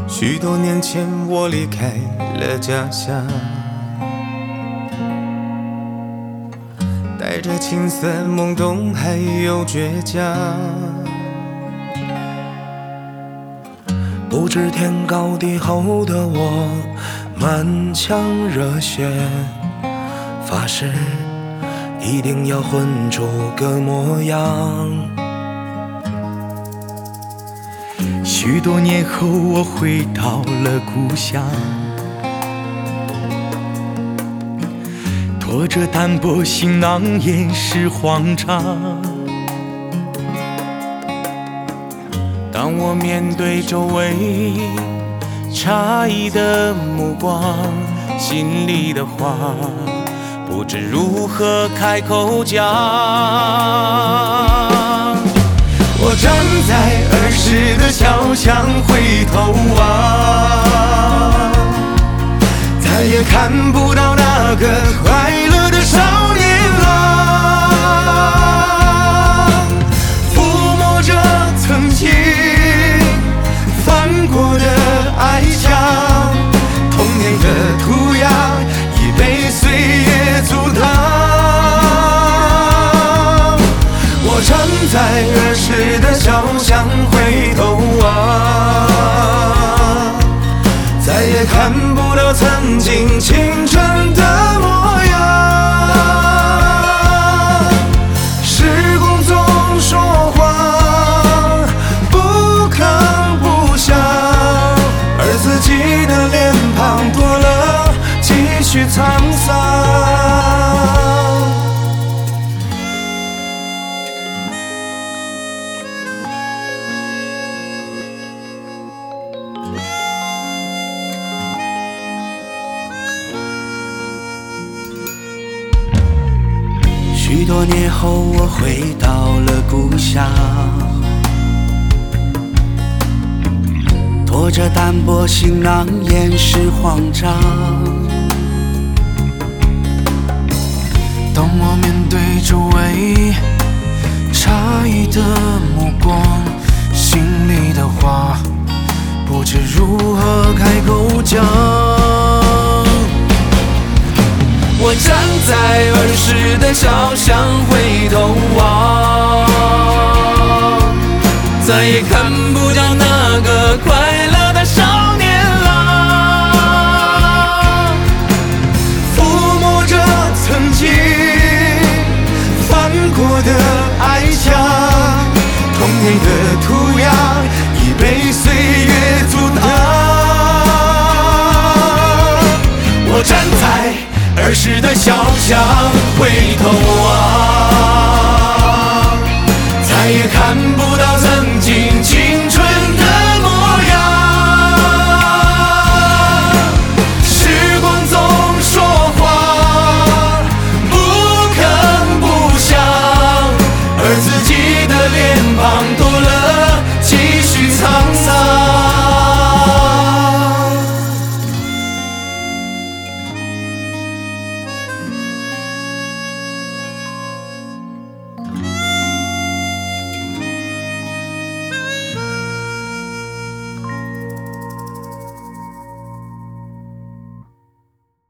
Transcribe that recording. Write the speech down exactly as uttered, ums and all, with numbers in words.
许多年前我离开了家乡，带着青涩懵懂还有倔强， 不知天高地厚的我满腔热血，发誓一定要混出个模样。 许多年后我回到了故乡，拖着单薄行囊掩饰慌张。 当我面对周围诧异的目光，心里的话不知如何开口讲。我站在儿时的小巷回头望，再也看不到那个快乐的少年郎，抚摸着曾经翻过的矮墙，童年的涂鸦已被岁月阻挡。我站在儿时的小巷回头望，再也看不到曾经青春的模样。时光总说谎，不吭不响，而自己的脸庞多了几许沧桑。 许多年后我回到了故乡，拖着单薄行囊掩饰慌张。当我面对周围诧异的目光，心里的话不知如何开口讲。 我站在儿时的小巷回头望，再也看不到那个快乐的少年郎，抚摸着曾经翻过的矮墙，童年的涂鸦已被岁月阻挡。我站在儿时的小巷